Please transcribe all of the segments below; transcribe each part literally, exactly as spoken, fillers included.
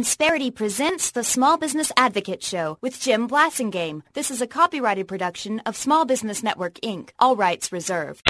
Insperity presents the Small Business Advocate Show with Jim Blasingame. This is a copyrighted production of Small Business Network, Incorporated. All rights reserved.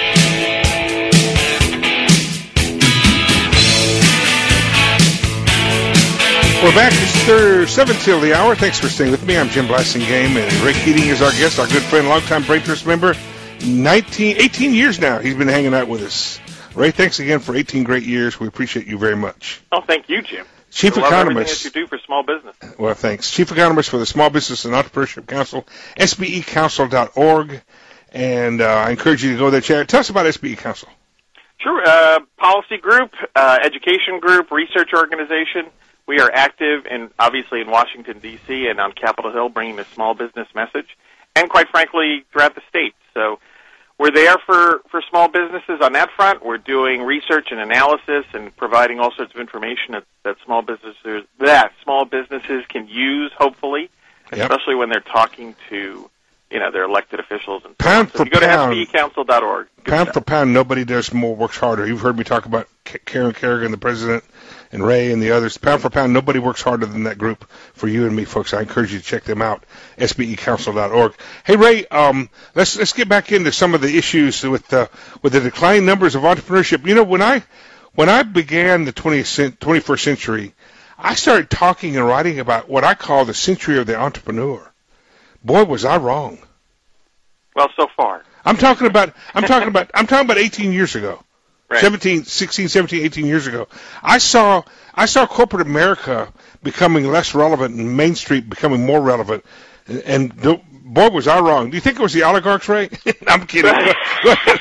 We're back. It's third, seven till the hour. Thanks for staying with me. I'm Jim Blasingame, and Ray Keating is our guest, our good friend, longtime Braintrust member. nineteen, eighteen years now he's been hanging out with us. Ray, thanks again for eighteen great years. We appreciate you very much. Oh, thank you, Jim. Chief I love Economist. everything that you do for small business. Well, thanks. Chief Economist for the Small Business and Entrepreneurship Council, S B E council dot org. And uh, I encourage you to go there. Chad, tell us about S B E Council. Sure. Uh, policy group, uh, education group, research organization. We are active, in, obviously, in Washington, D C and on Capitol Hill, bringing the small business message, and quite frankly, throughout the state. So we're there for, for small businesses on that front. We're doing research and analysis and providing all sorts of information that, that small businesses that small businesses can use, hopefully, Yep. especially when they're talking to you know their elected officials. And Pound so for if you go pound. to S B E council dot org. Pound for pound, nobody does more, works harder. You've heard me talk about Karen Kerrigan, the president, and Ray and the others. Pound for pound, nobody works harder than that group for you and me, folks. I encourage you to check them out, S B E council dot org. Hey, Ray, um, let's let's get back into some of the issues with uh, with the declining numbers of entrepreneurship. You know, when I when I began the twentieth, twenty-first century, I started talking and writing about what I call the century of the entrepreneur. Boy, was I wrong. Well, so far. I'm talking about I'm talking about I'm talking about eighteen years ago. Right. seventeen, sixteen, seventeen, eighteen years ago. I saw I saw corporate America becoming less relevant and Main Street becoming more relevant. And, and do, boy, was I wrong. Do you think it was the oligarchs, Ray? I'm kidding. Go, go ahead.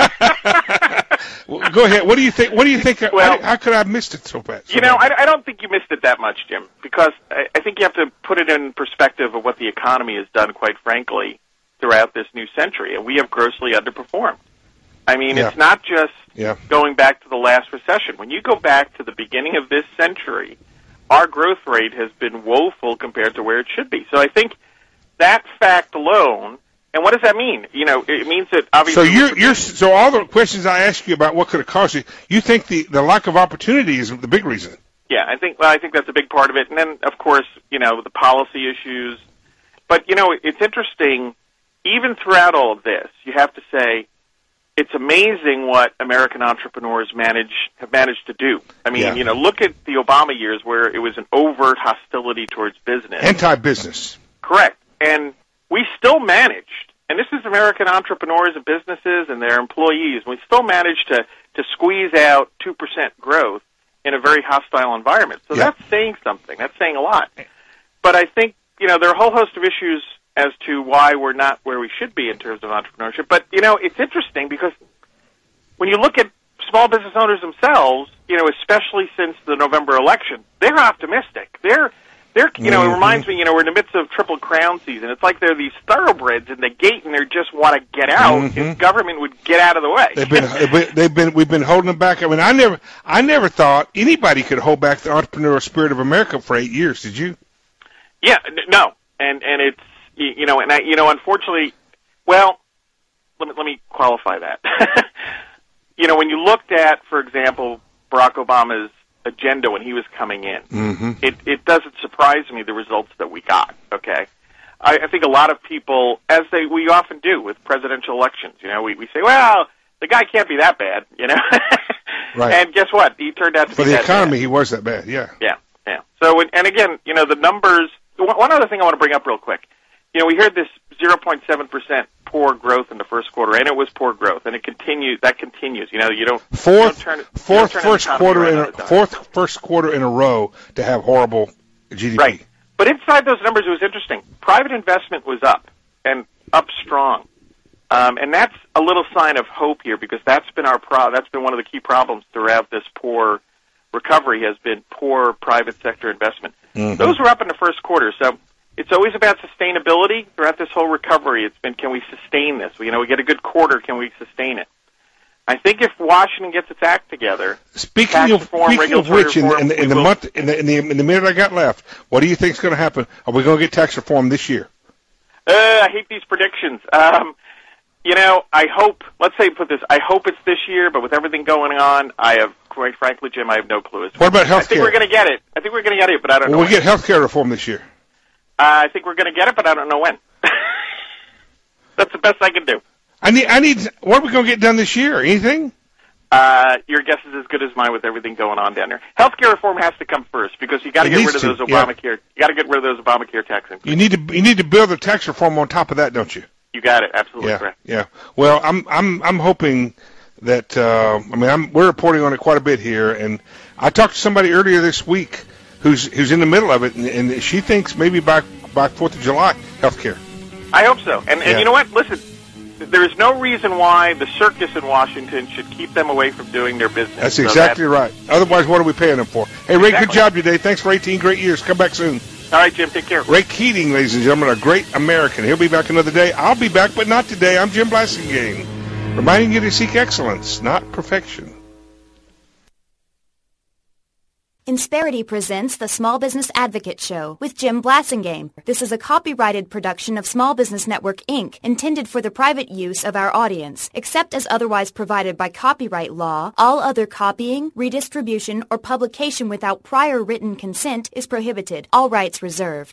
Go ahead. What do you think? What do you think? Well, how, how could I have missed it so bad? So you know, bad? I, I don't think you missed it that much, Jim, because I, I think you have to put it in perspective of what the economy has done, quite frankly, throughout this new century, and we have grossly underperformed. I mean, Yeah. it's not just Yeah. going back to the last recession. When you go back to the beginning of this century, our growth rate has been woeful compared to where it should be. So I think that fact alone, and what does that mean? You know, it means that So obviously... you're, you're so all the questions I ask you about what could have caused you, you think the, the lack of opportunity is the big reason? Yeah, I think well, I think that's a big part of it. And then, of course, you know, the policy issues. But, you know, it's interesting, even throughout all of this, you have to say, it's amazing what American entrepreneurs manage have managed to do. I mean, Yeah. you know, look at the Obama years where it was an overt hostility towards business. Anti-business. Correct. And we still managed, and this is American entrepreneurs and businesses and their employees, we still managed to, to squeeze out two percent growth in a very hostile environment. So Yeah. that's saying something. That's saying a lot. But I think, you know, there are a whole host of issues as to why we're not where we should be in terms of entrepreneurship. But, you know, it's interesting because when you look at small business owners themselves, you know, especially since the November election, they're optimistic. They're, they're, you know, Mhm. it reminds me, you know, we're in the midst of Triple Crown season. It's like they're these thoroughbreds in the gate and they just want to get out Mhm. if government would get out of the way. They've been, they've been, we've been holding them back. I mean, I never, I never thought anybody could hold back the entrepreneurial spirit of America for eight years. Did you? Yeah, n- no, and and it's you, you know, and I, you know, unfortunately, well, let me let me qualify that. You know, when you looked at, for example, Barack Obama's agenda when he was coming in, Mm-hmm. it it doesn't surprise me the results that we got. Okay, I, I think a lot of people, as they we often do with presidential elections, you know, we we say, well, the guy can't be that bad, you know, Right. and guess what? He turned out to For be the that economy, bad. he was that bad. Yeah. Yeah, yeah. So, and, and again, you know, the numbers. One one other thing I want to bring up real quick. You know, we heard this zero point seven percent poor growth in the first quarter, and it was poor growth, and it continues. That continues. You know, you don't you Fourth, don't turn, it- you fourth don't turn first an economy quarter around in on a, a dime. fourth first quarter in a row to have horrible G D P. Right. But inside those numbers, it was interesting. Private investment was up, and up strong. Um, and that's a little sign of hope here, because that's been our pro- that's been one of the key problems throughout this poor recovery has been poor private sector investment. Mhm. Those were up in the first quarter, so it's always about sustainability throughout this whole recovery. It's been, can we sustain this? You know, we get a good quarter, can we sustain it? I think if Washington gets its act together, Speaking tax of reform, speaking of regulatory which, in the, in the, reform, in the we will- month, in the, in the in the minute I got left, what do you think is going to happen? Are we going to get tax reform this year? Uh, I hate these predictions. Um, you know, I hope, let's say put this, I hope it's this year, but with everything going on, I have quite frankly, Jim, I have no clue. What about health I think care? we're going to get it. I think we're going to get it, but I don't well, know we get health care reform this year. Uh, I think we're going to get it, but I don't know when. That's the best I can do. I need, I need, what are we going to get done this year? Anything? Uh, your guess is as good as mine with everything going on down there. Healthcare reform has to come first because you got to get rid of those Obamacare. Yeah. You got to get rid of those Obamacare tax increases. You need to, you need to build a tax reform on top of that, don't you? You got it. Absolutely yeah, correct. Yeah. Well, I'm, I'm, I'm hoping that. Uh, I mean, I'm, we're reporting on it quite a bit here, and I talked to somebody earlier this week who's who's in the middle of it, and, and she thinks maybe by by Fourth of July, healthcare. I hope so. And, and yeah. you know what? Listen. There is no reason why the circus in Washington should keep them away from doing their business. That's so exactly that's, right. Otherwise, what are we paying them for? Hey, Ray, exactly. good job today. Thanks for eighteen great years. Come back soon. All right, Jim, take care. Ray Keating, ladies and gentlemen, a great American. He'll be back another day. I'll be back, but not today. I'm Jim Blasingame, reminding you to seek excellence, not perfection. Insperity presents the Small Business Advocate Show with Jim Blasingame. This is a copyrighted production of Small Business Network, Incorporated, intended for the private use of our audience. Except as otherwise provided by copyright law, all other copying, redistribution, or publication without prior written consent is prohibited. All rights reserved.